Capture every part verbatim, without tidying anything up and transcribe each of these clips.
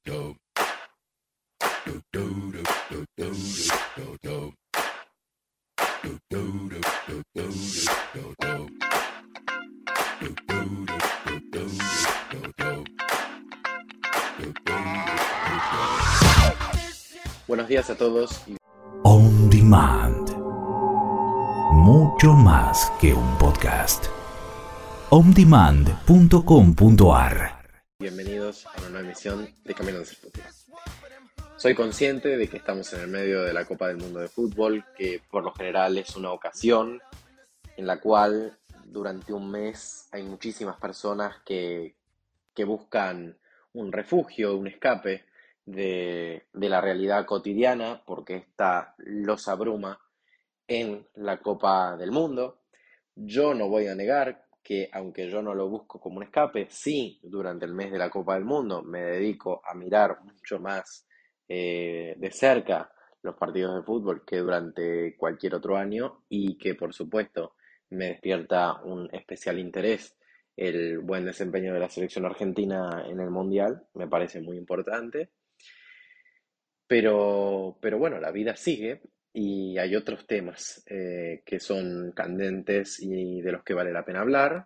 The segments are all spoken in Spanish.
Buenos días a todos. On Demand. Mucho más que un podcast. on demand punto com punto a r. Bienvenidos a una nueva emisión de Camino hacia el Futuro. Soy consciente de que estamos en el medio de la Copa del Mundo de Fútbol, que por lo general es una ocasión en la cual durante un mes hay muchísimas personas que, que buscan un refugio, un escape de, de la realidad cotidiana, porque esta los abruma en la Copa del Mundo. Yo no voy a negar que, aunque yo no lo busco como un escape, sí, durante el mes de la Copa del Mundo me dedico a mirar mucho más eh, de cerca los partidos de fútbol que durante cualquier otro año, y que por supuesto me despierta un especial interés el buen desempeño de la selección argentina en el Mundial. Me parece muy importante. Pero, pero bueno, la vida sigue y hay otros temas eh, que son candentes y de los que vale la pena hablar,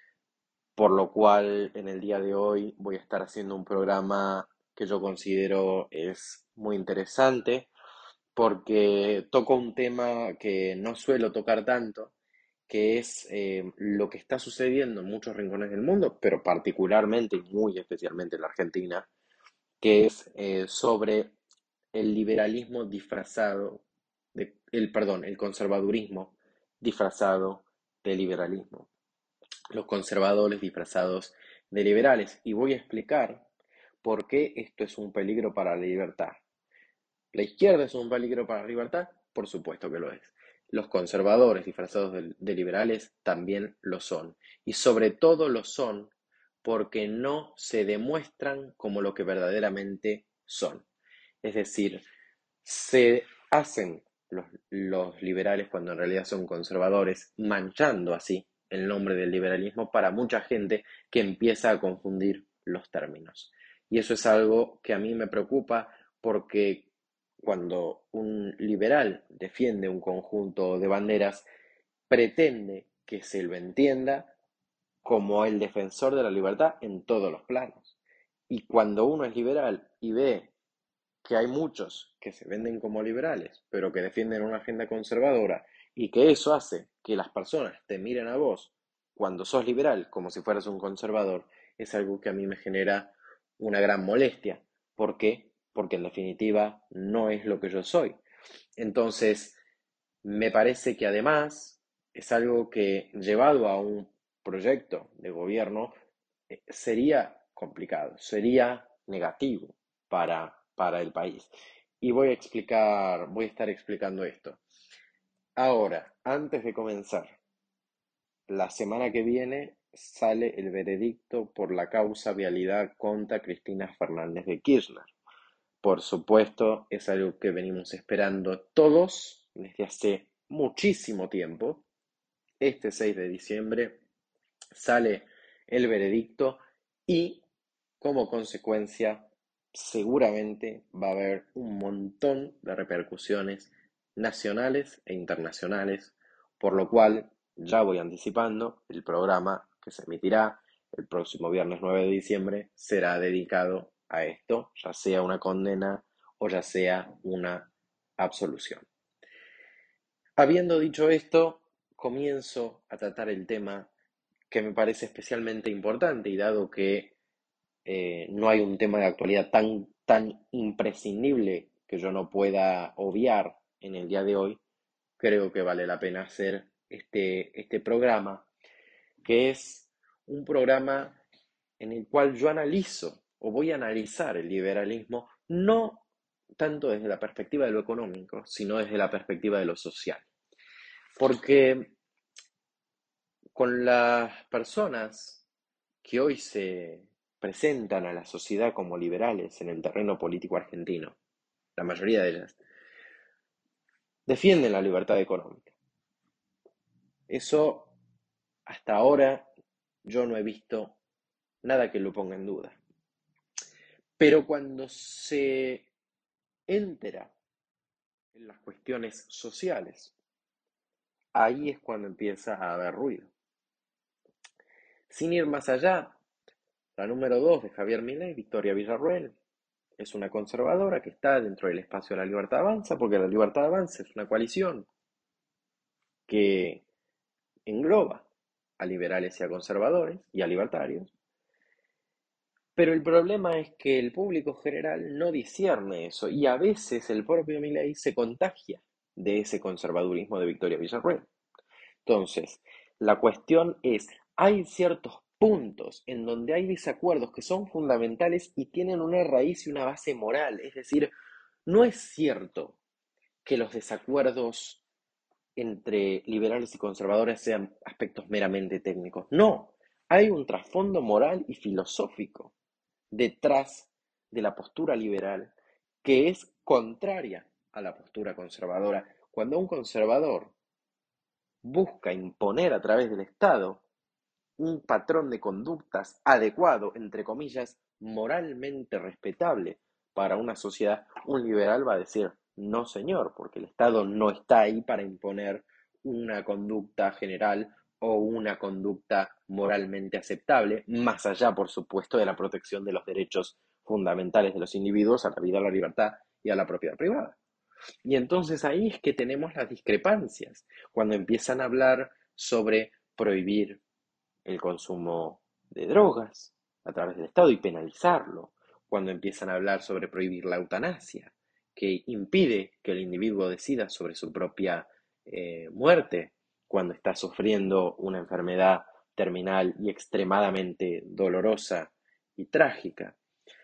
por lo cual en el día de hoy voy a estar haciendo un programa que yo considero es muy interesante, porque toco un tema que no suelo tocar tanto, que es eh, lo que está sucediendo en muchos rincones del mundo, pero particularmente y muy especialmente en la Argentina, que es eh, sobre el liberalismo disfrazado, de, el, perdón, el conservadurismo disfrazado de liberalismo. Los conservadores disfrazados de liberales. Y voy a explicar por qué esto es un peligro para la libertad. ¿La izquierda es un peligro para la libertad? Por supuesto que lo es. Los conservadores disfrazados de, de liberales también lo son. Y sobre todo lo son porque no se demuestran como lo que verdaderamente son. Es decir, se hacen los, los liberales cuando en realidad son conservadores, manchando así el nombre del liberalismo para mucha gente que empieza a confundir los términos. Y eso es algo que a mí me preocupa, porque cuando un liberal defiende un conjunto de banderas, pretende que se lo entienda como el defensor de la libertad en todos los planos. Y cuando uno es liberal y ve que hay muchos que se venden como liberales, pero que defienden una agenda conservadora, y que eso hace que las personas te miren a vos cuando sos liberal como si fueras un conservador, es algo que a mí me genera una gran molestia. ¿Por qué? Porque en definitiva no es lo que yo soy. Entonces, me parece que además es algo que, llevado a un proyecto de gobierno, eh, sería complicado, sería negativo para, para el país. Y voy a explicar, voy a estar explicando esto. Ahora, antes de comenzar, la semana que viene sale el veredicto por la causa Vialidad contra Cristina Fernández de Kirchner. Por supuesto, es algo que venimos esperando todos desde hace muchísimo tiempo. Este seis de diciembre sale el veredicto y, como consecuencia, seguramente va a haber un montón de repercusiones nacionales e internacionales, por lo cual ya voy anticipando, el programa que se emitirá el próximo viernes nueve de diciembre será dedicado a esto, ya sea una condena o ya sea una absolución. Habiendo dicho esto, comienzo a tratar el tema que me parece especialmente importante, y dado que eh, no hay un tema de actualidad tan, tan imprescindible que yo no pueda obviar en el día de hoy, creo que vale la pena hacer este, este programa, que es un programa en el cual yo analizo o voy a analizar el liberalismo, no tanto desde la perspectiva de lo económico, sino desde la perspectiva de lo social. Porque con las personas que hoy se presentan a la sociedad como liberales en el terreno político argentino, la mayoría de ellas defienden la libertad económica. Eso, hasta ahora, yo no he visto nada que lo ponga en duda. Pero cuando se entra en las cuestiones sociales, ahí es cuando empieza a haber ruido. Sin ir más allá, la número dos de Javier Milei, Victoria Villarruel, es una conservadora que está dentro del espacio de la Libertad Avanza, porque la Libertad Avanza es una coalición que engloba a liberales y a conservadores y a libertarios, pero el problema es que el público general no discierne eso y a veces el propio Milei se contagia de ese conservadurismo de Victoria Villarruel. Entonces, la cuestión es, hay ciertos puntos en donde hay desacuerdos que son fundamentales y tienen una raíz y una base moral, es decir, no es cierto que los desacuerdos entre liberales y conservadores sean aspectos meramente técnicos. No, hay un trasfondo moral y filosófico detrás de la postura liberal que es contraria a la postura conservadora. Cuando un conservador busca imponer a través del Estado un patrón de conductas adecuado, entre comillas, moralmente respetable para una sociedad, un liberal va a decir, no señor, porque el Estado no está ahí para imponer una conducta general o una conducta moralmente aceptable, más allá, por supuesto, de la protección de los derechos fundamentales de los individuos a la vida, a la libertad y a la propiedad privada. Y entonces ahí es que tenemos las discrepancias, cuando empiezan a hablar sobre prohibir el consumo de drogas a través del Estado y penalizarlo, cuando empiezan a hablar sobre prohibir la eutanasia, que impide que el individuo decida sobre su propia eh, muerte cuando está sufriendo una enfermedad terminal y extremadamente dolorosa y trágica.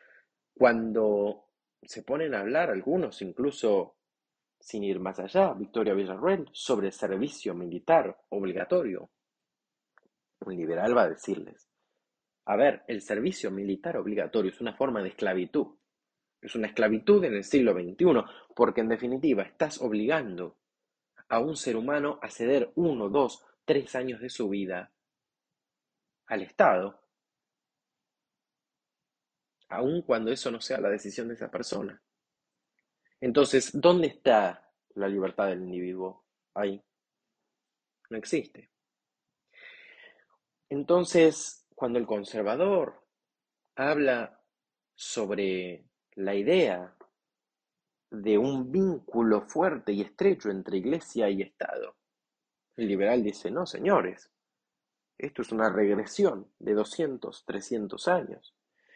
Cuando se ponen a hablar algunos, incluso sin ir más allá, Victoria Villarruel, sobre el servicio militar obligatorio, un liberal va a decirles, a ver, el servicio militar obligatorio es una forma de esclavitud. Es una esclavitud en el siglo veintiuno, porque en definitiva estás obligando a un ser humano a ceder uno, dos, tres años de su vida al Estado, aun cuando eso no sea la decisión de esa persona. Entonces, ¿dónde está la libertad del individuo? Ahí no existe. Entonces, cuando el conservador habla sobre la idea de un vínculo fuerte y estrecho entre iglesia y Estado, el liberal dice, no, señores, esto es una regresión de doscientos, trescientos años.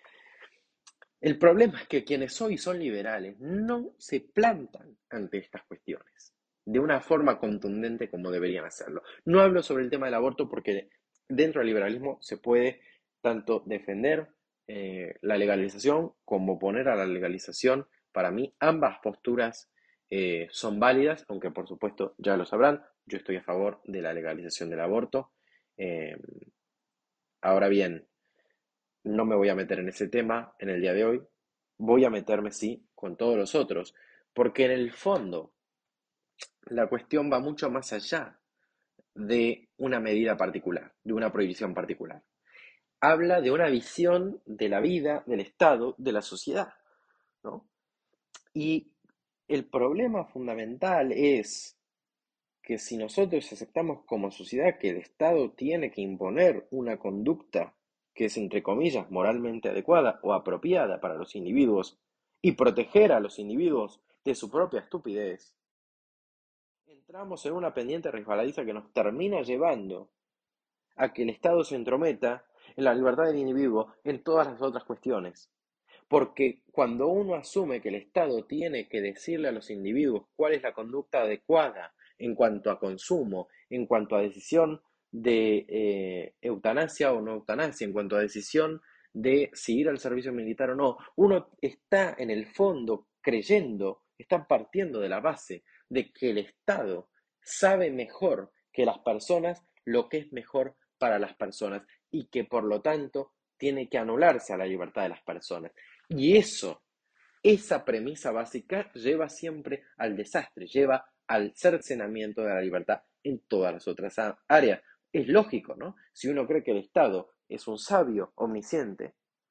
El problema es que quienes hoy son liberales no se plantan ante estas cuestiones de una forma contundente como deberían hacerlo. No hablo sobre el tema del aborto porque dentro del liberalismo se puede tanto defender eh, la legalización como oponer a la legalización. Para mí ambas posturas eh, son válidas, aunque por supuesto ya lo sabrán, yo estoy a favor de la legalización del aborto. Eh, ahora bien, no me voy a meter en ese tema en el día de hoy. Voy a meterme, sí, con todos los otros, porque en el fondo la cuestión va mucho más allá de una medida particular, de una prohibición particular. Habla de una visión de la vida, del Estado, de la sociedad, ¿no? Y el problema fundamental es que si nosotros aceptamos como sociedad que el Estado tiene que imponer una conducta que es, entre comillas, moralmente adecuada o apropiada para los individuos y proteger a los individuos de su propia estupidez, entramos en una pendiente resbaladiza que nos termina llevando a que el Estado se entrometa en la libertad del individuo en todas las otras cuestiones. Porque cuando uno asume que el Estado tiene que decirle a los individuos cuál es la conducta adecuada en cuanto a consumo, en cuanto a decisión de eh, eutanasia o no eutanasia, en cuanto a decisión de si ir al servicio militar o no, uno está en el fondo creyendo, está partiendo de la base de que el Estado sabe mejor que las personas lo que es mejor para las personas y que por lo tanto tiene que anularse a la libertad de las personas. Y eso, esa premisa básica lleva siempre al desastre, lleva al cercenamiento de la libertad en todas las otras áreas. Es lógico, ¿no? Si uno cree que el Estado es un sabio omnisciente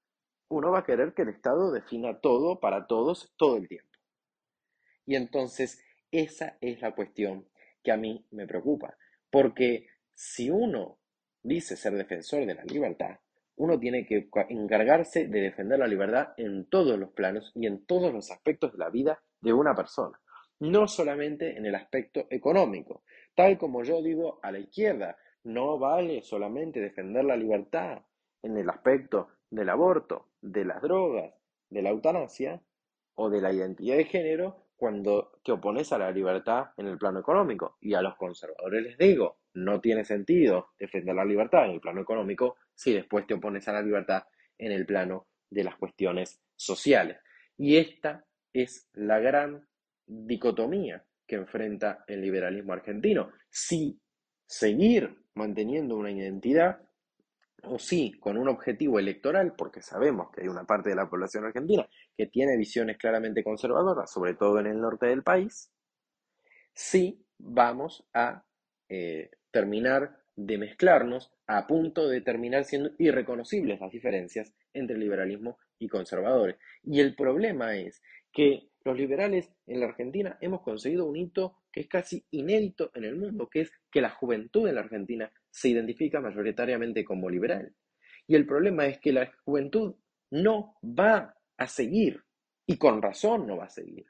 uno va a querer que el Estado defina todo para todos todo el tiempo. Y entonces esa es la cuestión que a mí me preocupa, porque si uno dice ser defensor de la libertad, uno tiene que encargarse de defender la libertad en todos los planos y en todos los aspectos de la vida de una persona, no solamente en el aspecto económico. Tal como yo digo a la izquierda, no vale solamente defender la libertad en el aspecto del aborto, de las drogas, de la eutanasia o de la identidad de género cuando te opones a la libertad en el plano económico. Y a los conservadores les digo, no tiene sentido defender la libertad en el plano económico si después te opones a la libertad en el plano de las cuestiones sociales. Y esta es la gran dicotomía que enfrenta el liberalismo argentino. Si seguir manteniendo una identidad o sí, con un objetivo electoral, porque sabemos que hay una parte de la población argentina que tiene visiones claramente conservadoras, sobre todo en el norte del país, sí vamos a eh, terminar de mezclarnos a punto de terminar siendo irreconocibles las diferencias entre liberalismo y conservadores. Y el problema es que los liberales en la Argentina hemos conseguido un hito que es casi inédito en el mundo, que es que la juventud en la Argentina se identifica mayoritariamente como liberal. Y el problema es que la juventud no va a seguir, y con razón no va a seguir,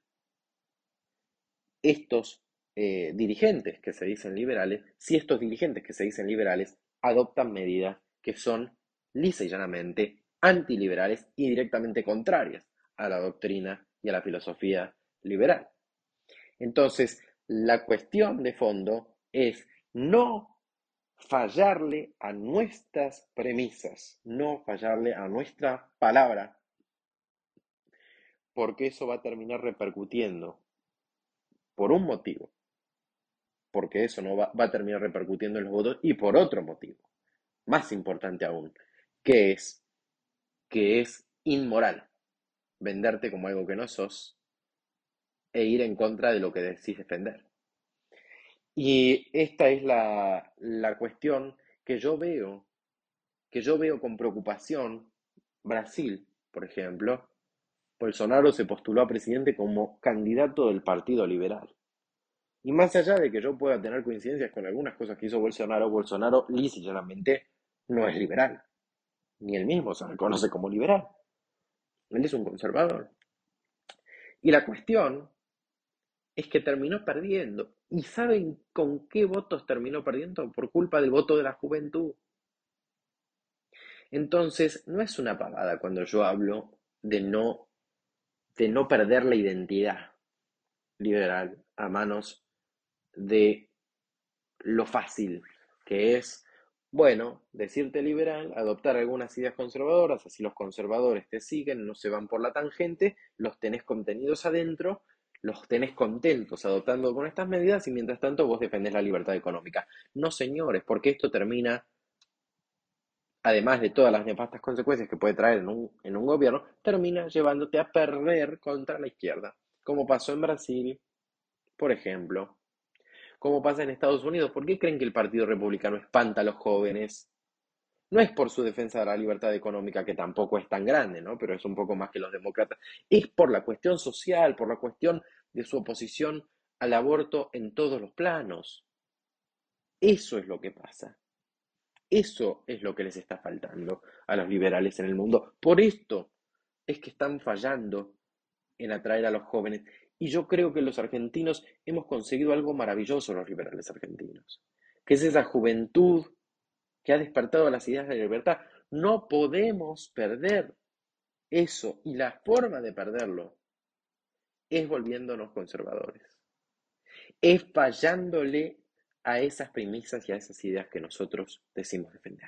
estos eh, dirigentes que se dicen liberales, si estos dirigentes que se dicen liberales adoptan medidas que son lisa y llanamente antiliberales y directamente contrarias a la doctrina y a la filosofía liberal. Entonces, la cuestión de fondo es no fallarle a nuestras premisas, no fallarle a nuestra palabra, porque eso va a terminar repercutiendo por un motivo, porque eso no va, va a terminar repercutiendo en los votos y por otro motivo, más importante aún, que es que es inmoral venderte como algo que no sos e ir en contra de lo que decís defender. Y esta es la, la cuestión que yo veo, que yo veo con preocupación. Brasil, por ejemplo, Bolsonaro se postuló a presidente como candidato del Partido Liberal. Y más allá de que yo pueda tener coincidencias con algunas cosas que hizo Bolsonaro, Bolsonaro lícitamente no es liberal. Ni él mismo se reconoce como liberal. Él es un conservador. Y la cuestión es que terminó perdiendo. ¿Y saben con qué votos terminó perdiendo? Por culpa del voto de la juventud. Entonces, no es una pavada cuando yo hablo de no, de no perder la identidad liberal a manos de lo fácil, que es, bueno, decirte liberal, adoptar algunas ideas conservadoras, así los conservadores te siguen, no se van por la tangente, los tenés contenidos adentro, los tenés contentos adoptando con estas medidas y mientras tanto vos defendés la libertad económica. No, señores, porque esto termina, además de todas las nefastas consecuencias que puede traer en un, en un gobierno, termina llevándote a perder contra la izquierda, como pasó en Brasil, por ejemplo, como pasa en Estados Unidos. ¿Por qué creen que el Partido Republicano espanta a los jóvenes? No es por su defensa de la libertad económica, que tampoco es tan grande, ¿no? Pero es un poco más que los demócratas. Es por la cuestión social, por la cuestión de su oposición al aborto en todos los planos. Eso es lo que pasa. Eso es lo que les está faltando a los liberales en el mundo. Por esto es que están fallando en atraer a los jóvenes. Y yo creo que los argentinos hemos conseguido algo maravilloso, los liberales argentinos, que es esa juventud que ha despertado las ideas de libertad. No podemos perder eso, y la forma de perderlo es volviéndonos conservadores, es fallándole a esas premisas y a esas ideas que nosotros decimos defender.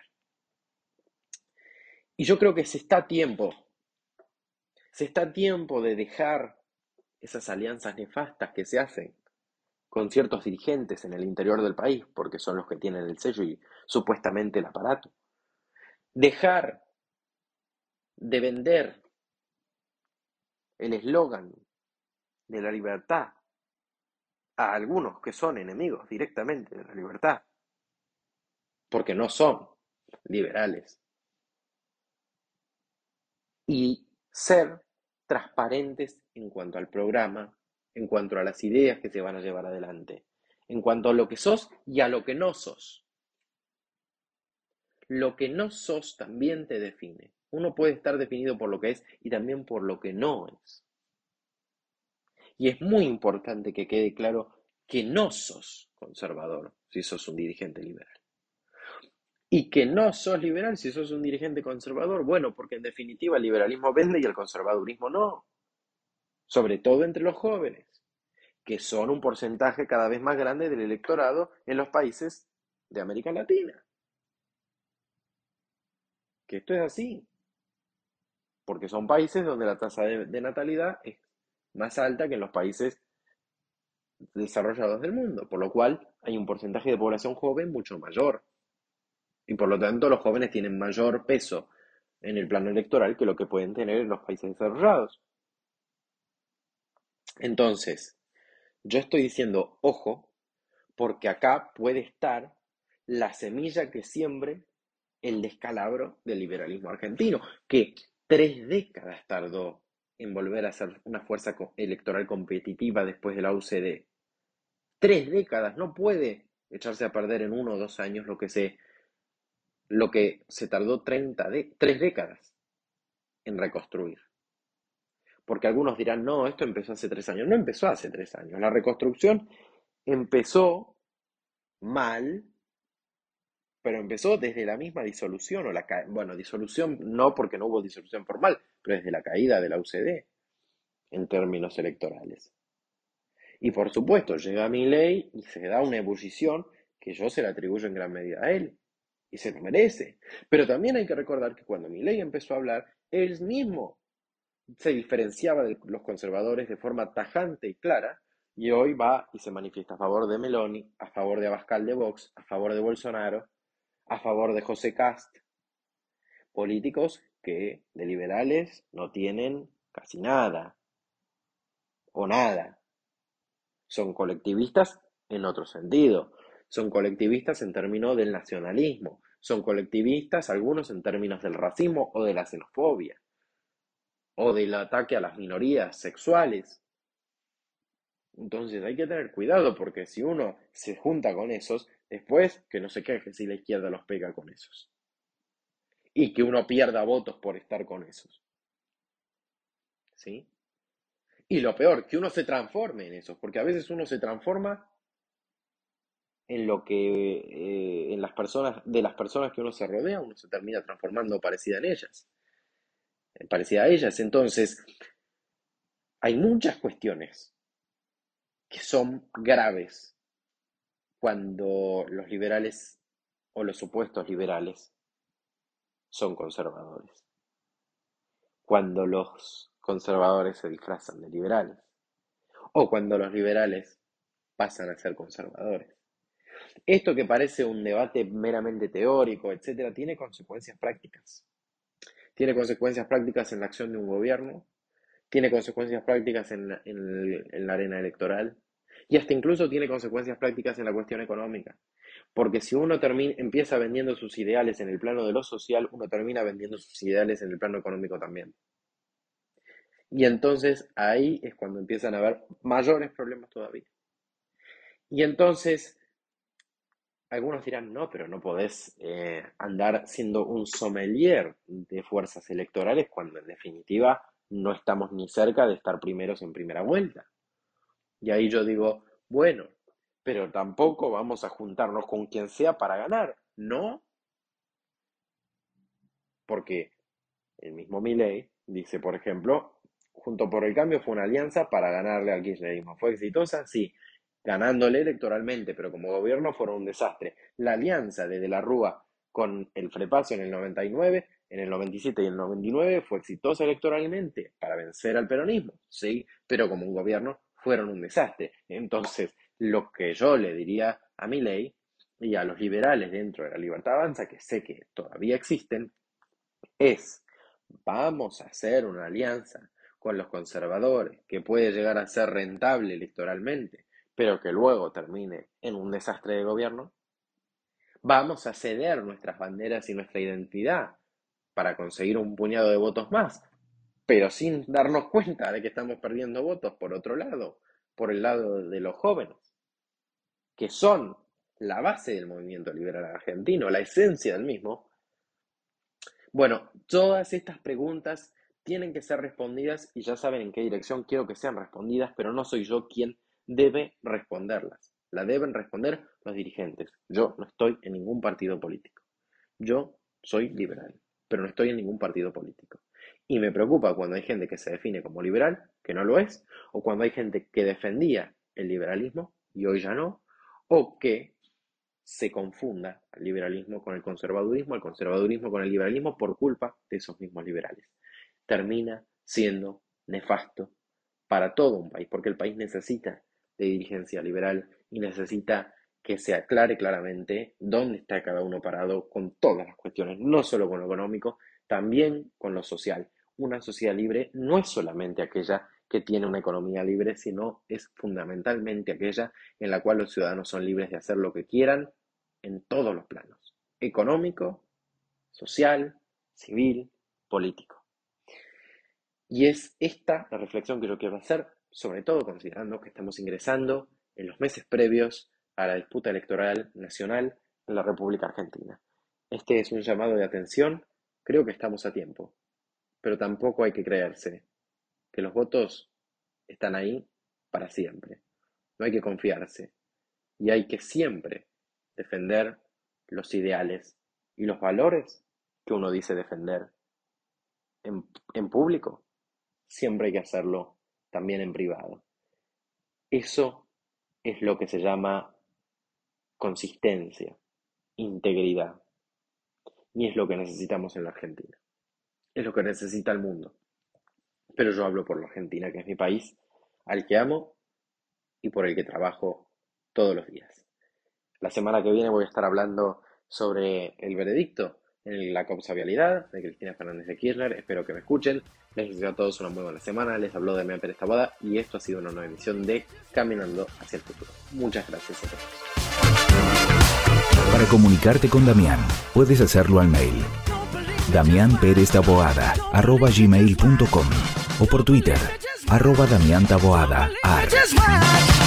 Y yo creo que se está a tiempo, se está a tiempo de dejar esas alianzas nefastas que se hacen con ciertos dirigentes en el interior del país, porque son los que tienen el sello y supuestamente el aparato. Dejar de vender el eslogan de la libertad a algunos que son enemigos directamente de la libertad, porque no son liberales. y ser transparentes en cuanto al programa, en cuanto a las ideas que se van a llevar adelante, en cuanto a lo que sos y a lo que no sos. Lo que no sos también te define. Uno puede estar definido por lo que es y también por lo que no es. Y es muy importante que quede claro que no sos conservador si sos un dirigente liberal. Y que no sos liberal si sos un dirigente conservador. Bueno, porque en definitiva el liberalismo vende y el conservadurismo no. Sobre todo entre los jóvenes, que son un porcentaje cada vez más grande del electorado en los países de América Latina. Que esto es así, porque son países donde la tasa de, de natalidad es más alta que en los países desarrollados del mundo, por lo cual hay un porcentaje de población joven mucho mayor. Y por lo tanto los jóvenes tienen mayor peso en el plano electoral que lo que pueden tener en los países desarrollados. Entonces, yo estoy diciendo, ojo, porque acá puede estar la semilla que siembre el descalabro del liberalismo argentino, que tres décadas tardó en volver a ser una fuerza electoral competitiva después de la U C D. Tres décadas, no puede echarse a perder en uno o dos años lo que se, lo que se tardó treinta de, tres décadas en reconstruir. Porque algunos dirán, no, esto empezó hace tres años. No empezó hace tres años. La reconstrucción empezó mal, pero empezó desde la misma disolución, o la bueno, disolución no porque no hubo disolución formal, pero desde la caída de la U C D en términos electorales. Y por supuesto, llega Milei y se da una ebullición que yo se la atribuyo en gran medida a él, y se lo merece. Pero también hay que recordar que cuando Milei empezó a hablar, él mismo se diferenciaba de los conservadores de forma tajante y clara, y hoy va y se manifiesta a favor de Meloni, a favor de Abascal de Vox, a favor de Bolsonaro, a favor de José Cast, políticos que de liberales no tienen casi nada, o nada. Son colectivistas en otro sentido, son colectivistas en términos del nacionalismo, son colectivistas algunos en términos del racismo o de la xenofobia, o del ataque a las minorías sexuales. Entonces hay que tener cuidado porque si uno se junta con esos, después que no se queje si la izquierda los pega con esos. Y que uno pierda votos por estar con esos. ¿Sí? Y lo peor, que uno se transforme en esos, porque a veces uno se transforma en lo que, eh, en las personas, de las personas que uno se rodea, uno se termina transformando parecida en ellas, parecida a ellas. Entonces, hay muchas cuestiones que son graves cuando los liberales o los supuestos liberales son conservadores. Cuando los conservadores se disfrazan de liberales. O cuando los liberales pasan a ser conservadores. Esto que parece un debate meramente teórico, etcétera, tiene consecuencias prácticas. Tiene consecuencias prácticas en la acción de un gobierno, tiene consecuencias prácticas en la, en el- en la arena electoral y hasta incluso tiene consecuencias prácticas en la cuestión económica. Porque si uno termina, empieza vendiendo sus ideales en el plano de lo social, uno termina vendiendo sus ideales en el plano económico también. Y entonces ahí es cuando empiezan a haber mayores problemas todavía. Y entonces algunos dirán, no, pero no podés eh, andar siendo un sommelier de fuerzas electorales cuando en definitiva no estamos ni cerca de estar primeros en primera vuelta. Y ahí yo digo, bueno, pero tampoco vamos a juntarnos con quien sea para ganar, ¿no? Porque el mismo Milei dice, por ejemplo, Junto por el Cambio fue una alianza para ganarle al kirchnerismo. ¿Fue exitosa? Sí, ganándole electoralmente, pero como gobierno fueron un desastre. La alianza de De la Rúa con el Frepaso en el noventa y nueve, en el noventa y siete y el noventa y nueve fue exitosa electoralmente para vencer al peronismo, sí, pero como un gobierno fueron un desastre. Entonces, lo que yo le diría a Milei y a los liberales dentro de la Libertad Avanza, que sé que todavía existen, es, vamos a hacer una alianza con los conservadores que puede llegar a ser rentable electoralmente, pero que luego termine en un desastre de gobierno. Vamos a ceder nuestras banderas y nuestra identidad para conseguir un puñado de votos más, pero sin darnos cuenta de que estamos perdiendo votos por otro lado, por el lado de los jóvenes, que son la base del movimiento liberal argentino, la esencia del mismo. Bueno, todas estas preguntas tienen que ser respondidas y ya saben en qué dirección quiero que sean respondidas, pero no soy yo quien debe responderlas. La deben responder los dirigentes. Yo no estoy en ningún partido político. Yo soy liberal, pero no estoy en ningún partido político. Y me preocupa cuando hay gente que se define como liberal, que no lo es, o cuando hay gente que defendía el liberalismo y hoy ya no, o que se confunda el liberalismo con el conservadurismo, el conservadurismo con el liberalismo por culpa de esos mismos liberales. Termina siendo nefasto para todo un país, porque el país necesita de dirigencia liberal y necesita que se aclare claramente dónde está cada uno parado con todas las cuestiones, no solo con lo económico, también con lo social. Una sociedad libre no es solamente aquella que tiene una economía libre, sino es fundamentalmente aquella en la cual los ciudadanos son libres de hacer lo que quieran en todos los planos, económico, social, civil, político. Y es esta la reflexión que yo quiero hacer, sobre todo considerando que estamos ingresando en los meses previos a la disputa electoral nacional en la República Argentina. Este es un llamado de atención, creo que estamos a tiempo, pero tampoco hay que creerse que los votos están ahí para siempre. No hay que confiarse y hay que siempre defender los ideales y los valores que uno dice defender en, en público. Siempre hay que hacerlo también en privado. Eso es lo que se llama consistencia, integridad. Y es lo que necesitamos en la Argentina. Es lo que necesita el mundo. Pero yo hablo por la Argentina, que es mi país, al que amo y por el que trabajo todos los días. La semana que viene voy a estar hablando sobre el veredicto en la causa Vialidad de Cristina Fernández de Kirchner. Espero que me escuchen. Les deseo a todos una muy buena semana. Les habló Damián Pérez Taboada y esto ha sido una nueva edición de Caminando hacia el futuro. Muchas gracias a todos. Para comunicarte con Damián, puedes hacerlo al mail damián pérez taboada arroba gmail punto com o por Twitter arroba damián taboada ar.